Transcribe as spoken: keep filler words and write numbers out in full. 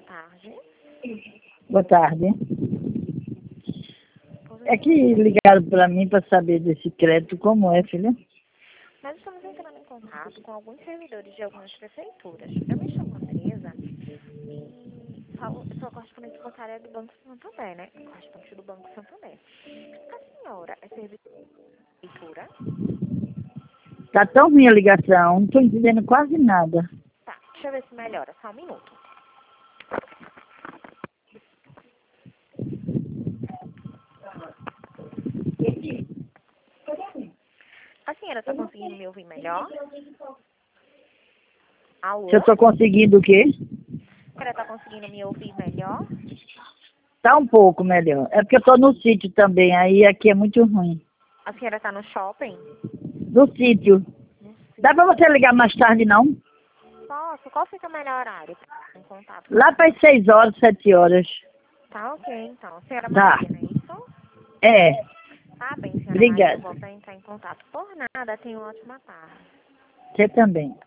tarde. Boa tarde. É que ligaram para mim para saber desse crédito, como é, filha? Nós estamos entrando em contato com alguns servidores de algumas prefeituras. Eu me chamo Andresa e falo, eu sou a correspondente bancária do Banco Santander, né? Correspondente do Banco Santander. A senhora é servidora da prefeitura? Tá tão ruim a ligação, não tô entendendo quase nada. Tá, deixa eu ver se melhora, só um minuto. A senhora está conseguindo me ouvir melhor? Alô? Se eu tô conseguindo o quê? A senhora está conseguindo me ouvir melhor? Tá um pouco melhor. É porque eu tô no sítio também, aí aqui é muito ruim. A senhora está no shopping? No sítio. No Dá pra você ligar mais tarde, não? Posso? Qual fica o melhor horário para em contato? Lá para as seis horas, sete horas. Tá ok, então. Senhora Tá. Maria, não é isso? É. Tá bem, senhora Maria. Eu Obrigada. volto a entrar em contato. Por nada, tenha uma ótima tarde. Você também.